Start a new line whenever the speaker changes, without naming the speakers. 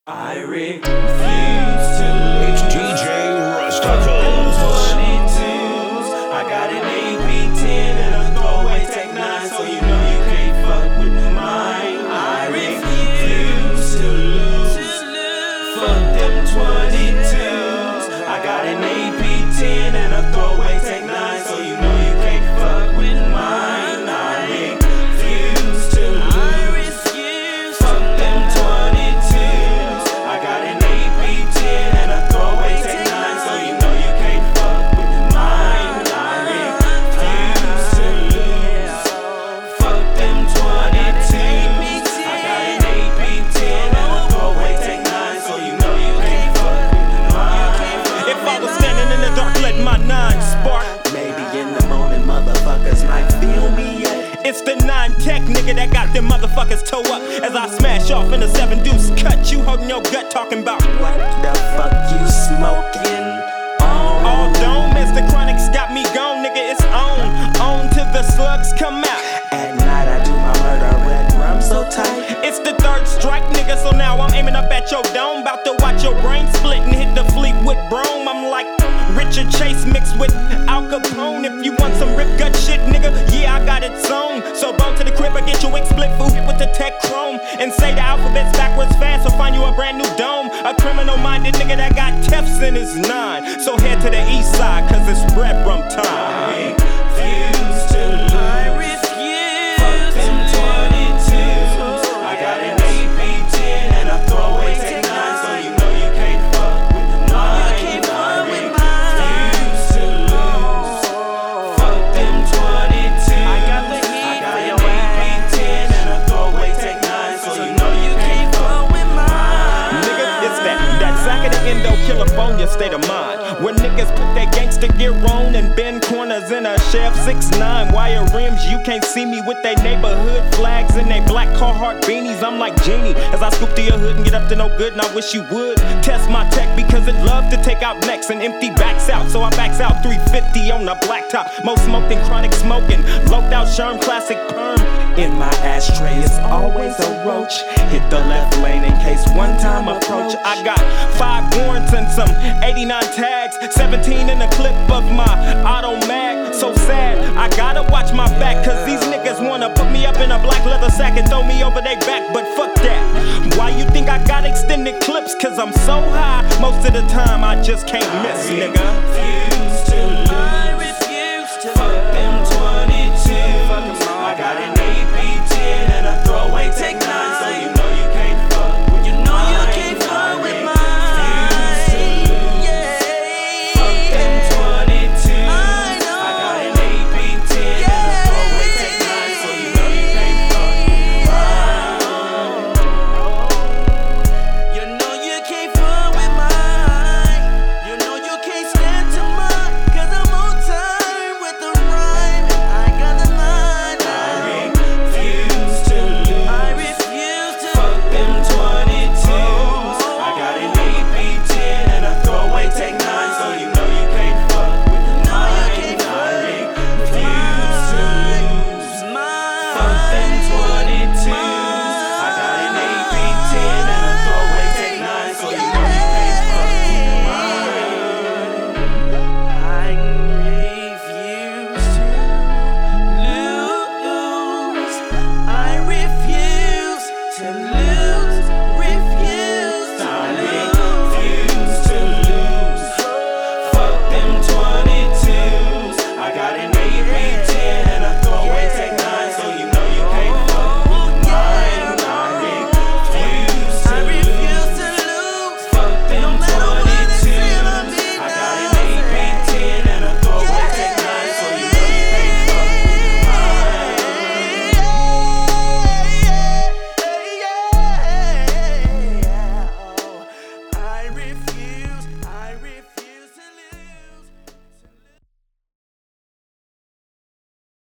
I refuse to lose.
It's DJ Rusticles.
22s. I got an AP10 and a throwaway Tech 9, so you know you can't fuck with mine. I refuse to lose. Fuck them 22s. I got an AP10 and a throwaway Tech 9, so you know you can't fuck with mine. I refuse to lose. Fuck them 22s. I got an AP10 and a throwaway Tech 9, so you know you can't fuck with mine. I refuse to lose. Fuck them 22s. I got an AP10 and a throwaway Tech 9, so you know you can't fuck with mine.
If I was standing in the dark, let my 9 spark.
Maybe in the moment, motherfuckers might feel me yet.
It's the 9 Tech nigga that got them motherfuckers toe up as I smash off in a 7 deuce cut. You holding your gut talking about
What the fuck you smoking on?
all dome as the chronics got me gone, nigga. It's on till the slugs come out.
At night I do my murder red rum so tight.
It's the 3rd strike, nigga, so now I'm aiming up at your dome. About to watch your brain split and hit the Fleetwood Brome. I'm like Richard Chase mixed with Al Capone. If you want some rip gut shit, nigga, yeah, I got it sewn. So bone to the crib, I get your wig split food with the Tech Chrome. And say the alphabet's backwards fast, so find you a brand new dome. A criminal-minded nigga that got Tefs in his 9. So head to the east side, cause it's red rum time.
Refuse to lose. Fuck them 22s. I got an AP10 and a throwaway Tech 9, so you know you can't fuck with mine. I refuse to lose. Fuck them 22s. I got an AP10 and a throwaway Tech 9, so you know you can't fuck with mine.
Nigga, it's that sack of the Indo, California state of mind. When niggas put their gangster gear on and bend corners in a Chef 6'9", wire rims, you can't see me with they neighborhood flags and they black Carhartt beanies. I'm like Genie as I scoop to your hood and get up to no good, and I wish you would test my tech because it love to take out necks and empty backs out. So I backs out 350 on the blacktop. Most smoked in chronic smoking, loped out Sherm classic perm. In my ashtray is always a roach. Hit the left lane in case one time approach. I got 5 warrants and some 89 tags, 17 in a clip of my auto mag. So sad, I gotta watch my back, cause these niggas wanna put me up in a black leather sack and throw me over their back, but fuck that. Why you think I got extended clips? Cause I'm so high, most of the time I just can't miss, nigga.
Refuse